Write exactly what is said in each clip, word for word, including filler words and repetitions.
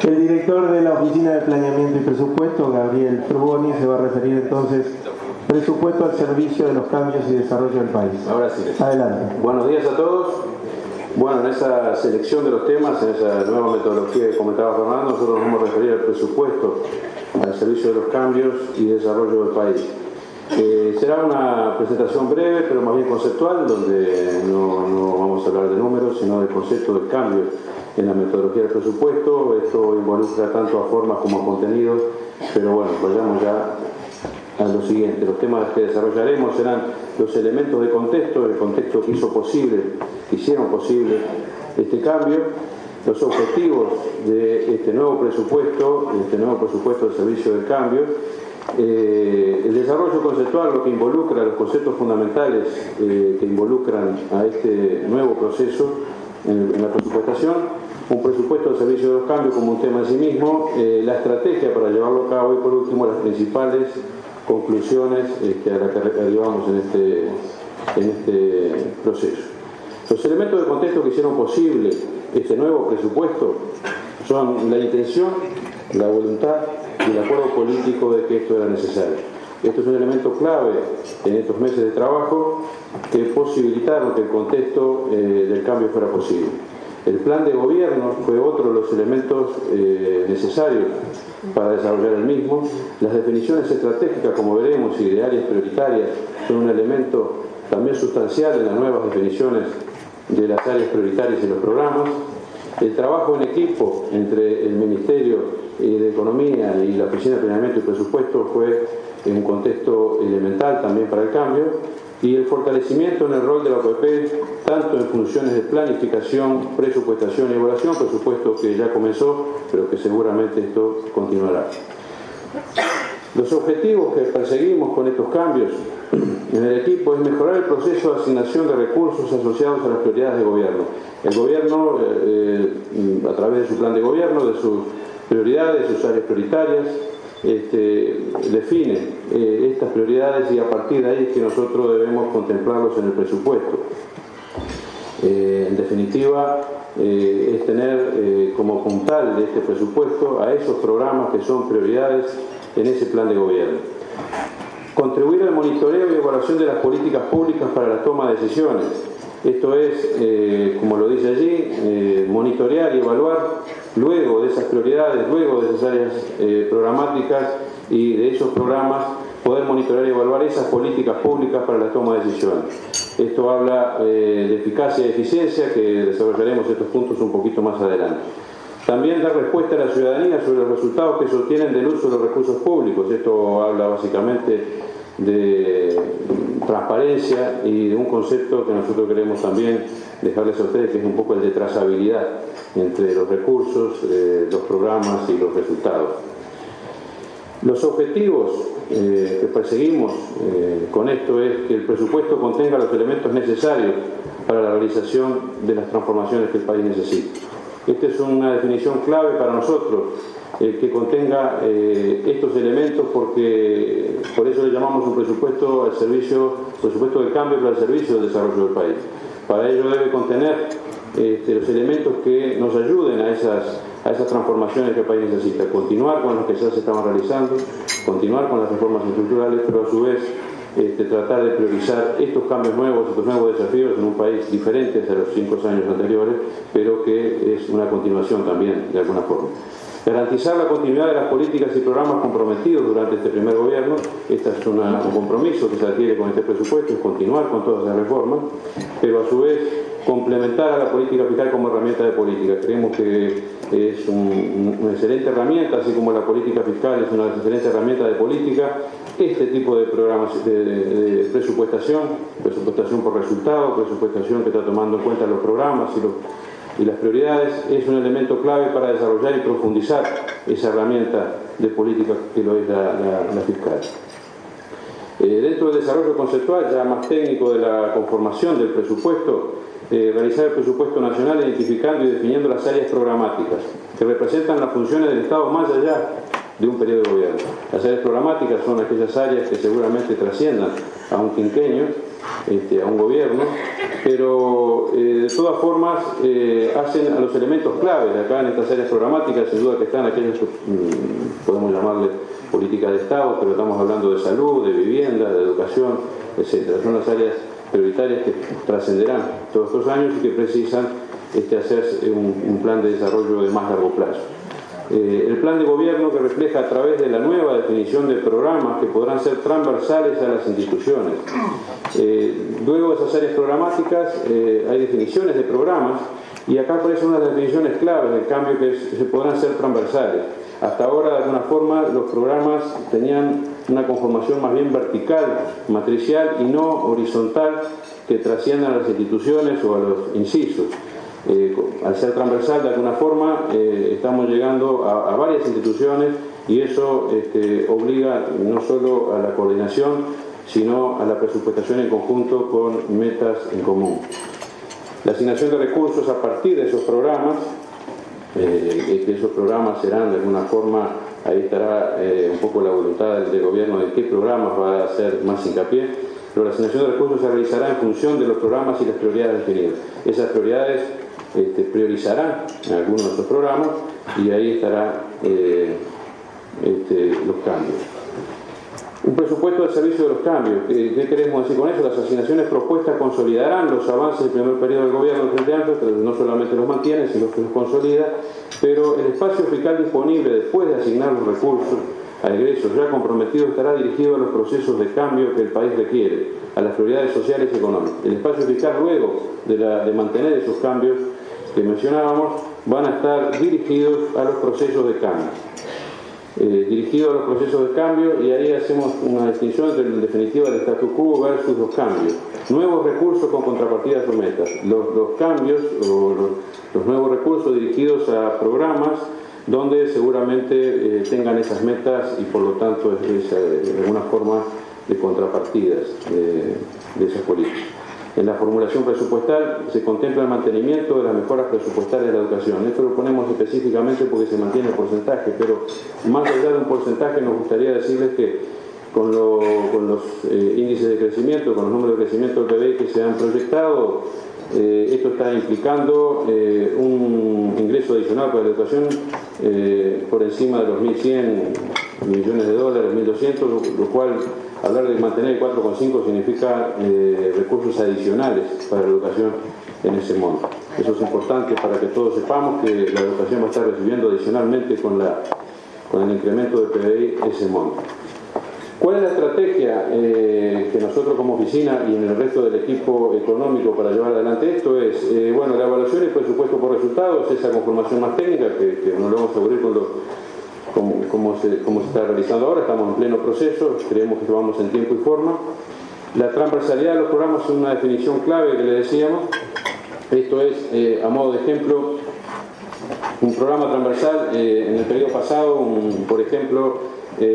El director de la Oficina de Planeamiento y Presupuesto, Gabriel Frugoni, se va a referir entonces presupuesto al servicio de los cambios y desarrollo del país. Ahora sí. Adelante. Buenos días a todos. Bueno, en esa selección de los temas, en esa nueva metodología que comentaba Fernando, nosotros nos vamos a referir al presupuesto al servicio de los cambios y desarrollo del país. Eh, será una presentación breve, pero más bien conceptual, donde no, no vamos a hablar de números, sino del concepto del cambio en la metodología del presupuesto. Esto involucra tanto a formas como a contenidos, pero bueno, vayamos ya a lo siguiente. Los temas que desarrollaremos serán los elementos de contexto, el contexto que hizo posible, que hicieron posible este cambio, los objetivos de este nuevo presupuesto, este nuevo presupuesto del servicio del cambio, eh, el desarrollo conceptual, lo que involucra los conceptos fundamentales eh, que involucran a este nuevo proceso en, en la presupuestación, un presupuesto del servicio de los cambios como un tema en sí mismo, eh, la estrategia para llevarlo a cabo y por último las principales conclusiones este, a las que arribamos en este, en este proceso. Los elementos de contexto que hicieron posible este nuevo presupuesto son la intención, la voluntad y el acuerdo político de que esto era necesario. Esto es un elemento clave en estos meses de trabajo que posibilitaron que el contexto eh, del cambio fuera posible. El plan de gobierno fue otro de los elementos eh, necesarios para desarrollar el mismo. Las definiciones estratégicas, como veremos, y de áreas prioritarias son un elemento también sustancial en las nuevas definiciones de las áreas prioritarias y los programas. El trabajo en equipo entre el Ministerio de Economía y la Oficina de Planeamiento y Presupuesto fue un contexto elemental también para el cambio. Y el fortalecimiento en el rol de la O P P, tanto en funciones de planificación, presupuestación y evaluación, presupuesto que ya comenzó, pero que seguramente esto continuará. Los objetivos que perseguimos con estos cambios en el equipo es mejorar el proceso de asignación de recursos asociados a las prioridades de gobierno. El gobierno, eh, a través de su plan de gobierno, de sus prioridades, sus áreas prioritarias, Este, define eh, estas prioridades y a partir de ahí es que nosotros debemos contemplarlos en el presupuesto. Eh, en definitiva, eh, es tener eh, como puntal de este presupuesto a esos programas que son prioridades en ese plan de gobierno. Contribuir al monitoreo y evaluación de las políticas públicas para la toma de decisiones. Esto es, eh, como lo dice allí, eh, monitorear y evaluar luego de esas prioridades, luego de esas áreas eh, programáticas y de esos programas, poder monitorear y evaluar esas políticas públicas para la toma de decisiones. Esto habla eh, de eficacia y eficiencia, que desarrollaremos estos puntos un poquito más adelante. También dar respuesta a la ciudadanía sobre los resultados que se obtienen del uso de los recursos públicos. Esto habla básicamente de transparencia y de un concepto que nosotros queremos también dejarles a ustedes, que es un poco el de trazabilidad entre los recursos, eh, los programas y los resultados. Los objetivos eh, que perseguimos eh, con esto es que el presupuesto contenga los elementos necesarios para la realización de las transformaciones que el país necesita. Esta es una definición clave para nosotros, eh, que contenga eh, estos elementos, porque por eso le llamamos un presupuesto al servicio, presupuesto de cambio para el servicio del desarrollo del país. Para ello debe contener este, los elementos que nos ayuden a esas, a esas transformaciones que el país necesita. Continuar con las que ya se estaban realizando, continuar con las reformas estructurales, pero a su vez este, tratar de priorizar estos cambios nuevos, estos nuevos desafíos en un país diferente a los cinco años anteriores, pero que es una continuación también, de alguna forma. Garantizar la continuidad de las políticas y programas comprometidos durante este primer gobierno. Este es una, un compromiso que se adquiere con este presupuesto, es continuar con todas las reformas, pero a su vez complementar a la política fiscal como herramienta de política. Creemos que es un, una excelente herramienta, así como la política fiscal es una excelente herramienta de política. Este tipo de programas de, de, de presupuestación, presupuestación por resultado, presupuestación que está tomando en cuenta los programas y los y las prioridades, es un elemento clave para desarrollar y profundizar esa herramienta de política que lo es la, la, la fiscal. Eh, dentro del desarrollo conceptual, ya más técnico de la conformación del presupuesto, eh, realizar el presupuesto nacional identificando y definiendo las áreas programáticas que representan las funciones del Estado más allá de un periodo de gobierno. Las áreas programáticas son aquellas áreas que seguramente trasciendan a un quinquenio, este, a un gobierno, pero eh, de todas formas eh, hacen a los elementos claves acá en estas áreas programáticas, sin duda que están aquellos que mmm, podemos llamarle política de Estado, pero estamos hablando de salud, de vivienda, de educación, etcétera. Son las áreas prioritarias que trascenderán todos estos años y que precisan este, hacer un, un plan de desarrollo de más largo plazo. Eh, el plan de gobierno que refleja a través de la nueva definición de programas que podrán ser transversales a las instituciones. Eh, luego de esas áreas programáticas eh, hay definiciones de programas y acá aparecen unas definiciones claves del cambio que se podrán ser transversales. Hasta ahora, de alguna forma, los programas tenían una conformación más bien vertical, matricial y no horizontal que trasciendan a las instituciones o a los incisos. Eh, al ser transversal, de alguna forma, eh, estamos llegando a, a varias instituciones y eso este, obliga no solo a la coordinación, sino a la presupuestación en conjunto con metas en común. La asignación de recursos a partir de esos programas, eh, que esos programas serán de alguna forma, ahí estará eh, un poco la voluntad del, del gobierno de qué programas va a hacer más hincapié, pero la asignación de recursos se realizará en función de los programas y las prioridades definidas. Esas prioridades este, priorizarán en algunos de estos programas y ahí estará eh, este, los cambios. Un presupuesto al servicio de los cambios. ¿Qué, ¿Qué queremos decir con eso? Las asignaciones propuestas consolidarán los avances del primer periodo del gobierno del Frente Amplio, pero no solamente los mantiene, sino que los consolida, pero el espacio fiscal disponible después de asignar los recursos a egresos ya comprometidos estará dirigido a los procesos de cambio que el país requiere, a las prioridades sociales y económicas. El espacio fiscal luego de, la, de mantener esos cambios que mencionábamos van a estar dirigidos a los procesos de cambio. Eh, dirigido a los procesos de cambio y ahí hacemos una distinción entre en definitiva el statu quo versus los cambios. Nuevos recursos con contrapartidas o metas. Los, los cambios o los, los nuevos recursos dirigidos a programas donde seguramente eh, tengan esas metas y por lo tanto es, es, de alguna forma de contrapartidas de, de esas políticas. En la formulación presupuestal se contempla el mantenimiento de las mejoras presupuestarias de la educación. Esto lo ponemos específicamente porque se mantiene el porcentaje, pero más allá de un porcentaje nos gustaría decirles que con, lo, con los eh, índices de crecimiento, con los números de crecimiento del P B I que se han proyectado, eh, esto está implicando eh, un ingreso adicional para la educación eh, por encima de los mil cien millones de dólares, mil doscientos, lo, lo cual hablar de mantener el cuatro coma cinco significa eh, recursos adicionales para la educación en ese monto. Eso es importante para que todos sepamos que la educación va a estar recibiendo adicionalmente con, la, con el incremento del P B I ese monto. ¿Cuál es la estrategia eh, que nosotros como oficina y en el resto del equipo económico para llevar adelante esto? Es, eh, bueno, la evaluación y presupuesto por resultados, esa conformación más técnica que, que nos lo vamos a cubrir con los Como, como, se, como se está realizando ahora, estamos en pleno proceso, creemos que vamos en tiempo y forma. La transversalidad de los programas es una definición clave que le decíamos. Esto es, eh, a modo de ejemplo, un programa transversal eh, en el periodo pasado, un, por ejemplo,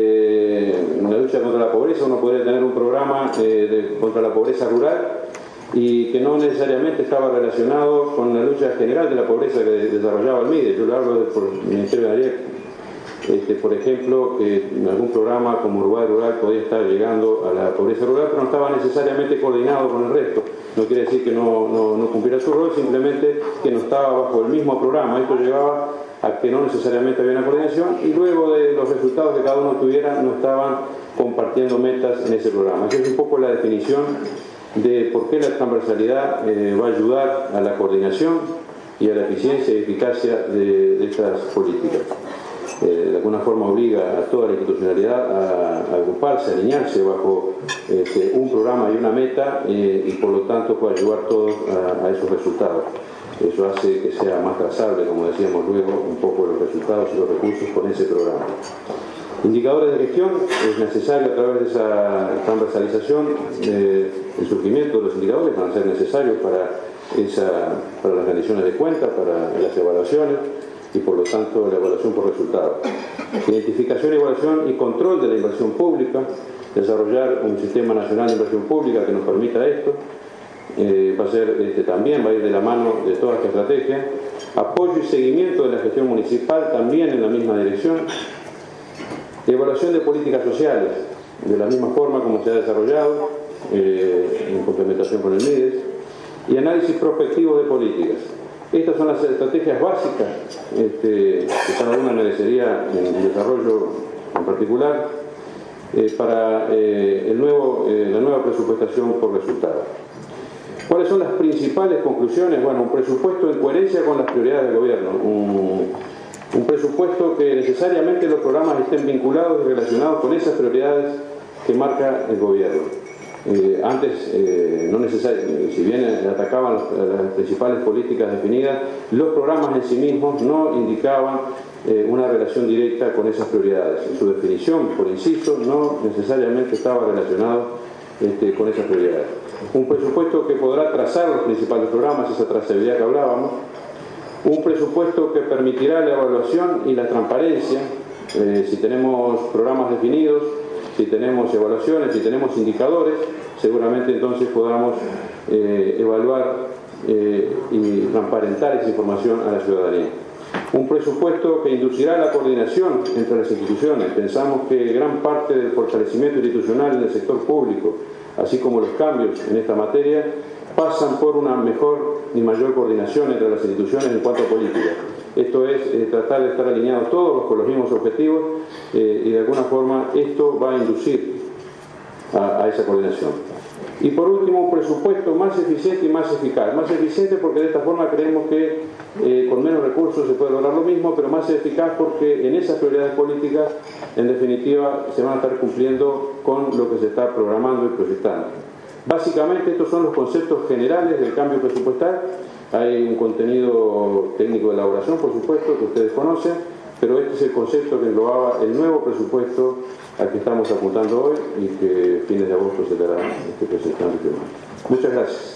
eh, en la lucha contra la pobreza, uno podría tener un programa eh, de, contra la pobreza rural y que no necesariamente estaba relacionado con la lucha general de la pobreza que desarrollaba el M I D E. Yo le hablo del Ministerio de Agricultura. Este, por ejemplo, que en algún programa como Uruguay Rural podía estar llegando a la pobreza rural, pero no estaba necesariamente coordinado con el resto. No quiere decir que no, no, no cumpliera su rol, simplemente que no estaba bajo el mismo programa. Esto llevaba a que no necesariamente había una coordinación y luego de los resultados que cada uno tuviera no estaban compartiendo metas en ese programa. Esa es un poco la definición de por qué la transversalidad eh, va a ayudar a la coordinación y a la eficiencia y eficacia de, de estas políticas. Eh, de alguna forma obliga a toda la institucionalidad a, a agruparse, a alinearse bajo este, un programa y una meta eh, y por lo tanto puede ayudar todos a, a esos resultados. Eso hace que sea más trazable, como decíamos luego, un poco los resultados y los recursos con ese programa. Indicadores de gestión, es necesario a través de esa transversalización, eh, el surgimiento de los indicadores van a ser necesarios para, esa, para las rendiciones de cuentas, para las evaluaciones y por lo tanto la evaluación por resultados. Identificación, evaluación y control de la inversión pública, desarrollar un sistema nacional de inversión pública que nos permita esto, eh, va a ser este, también, va a ir de la mano de toda esta estrategia. Apoyo y seguimiento de la gestión municipal también en la misma dirección. Evaluación de políticas sociales, de la misma forma como se ha desarrollado, eh, en complementación con el M I D E S. y análisis prospectivo de políticas. Estas son las estrategias básicas este, que cada una merecería en desarrollo en particular eh, para eh, el nuevo, eh, la nueva presupuestación por resultados. ¿Cuáles son las principales conclusiones? Bueno, un presupuesto en coherencia con las prioridades del gobierno, un, un presupuesto que necesariamente los programas estén vinculados y relacionados con esas prioridades que marca el gobierno. Eh, antes, eh, no necesariamente, si bien atacaban las, las principales políticas definidas, los programas en sí mismos no indicaban eh, una relación directa con esas prioridades. En su definición, por inciso, no necesariamente estaba relacionado este, con esas prioridades. Un presupuesto que podrá trazar los principales programas, esa trazabilidad que hablábamos. Un presupuesto que permitirá la evaluación y la transparencia. Eh, si tenemos programas definidos, si tenemos evaluaciones, si tenemos indicadores, seguramente entonces podamos eh, evaluar eh, y transparentar esa información a la ciudadanía. Un presupuesto que inducirá la coordinación entre las instituciones. Pensamos que gran parte del fortalecimiento institucional en el sector público, así como los cambios en esta materia, pasan por una mejor y mayor coordinación entre las instituciones en cuanto a política. Esto es eh, tratar de estar alineados todos con los mismos objetivos eh, y de alguna forma esto va a inducir a, a esa coordinación. Y por último, un presupuesto más eficiente y más eficaz. Más eficiente porque de esta forma creemos que eh, con menos recursos se puede lograr lo mismo, pero más eficaz porque en esas prioridades políticas, en definitiva, se van a estar cumpliendo con lo que se está programando y proyectando. Básicamente estos son los conceptos generales del cambio presupuestal. Hay un contenido técnico de elaboración, por supuesto, que ustedes conocen, pero este es el concepto que englobaba el nuevo presupuesto al que estamos apuntando hoy y que a fines de agosto se dará este presentante. Muchas gracias.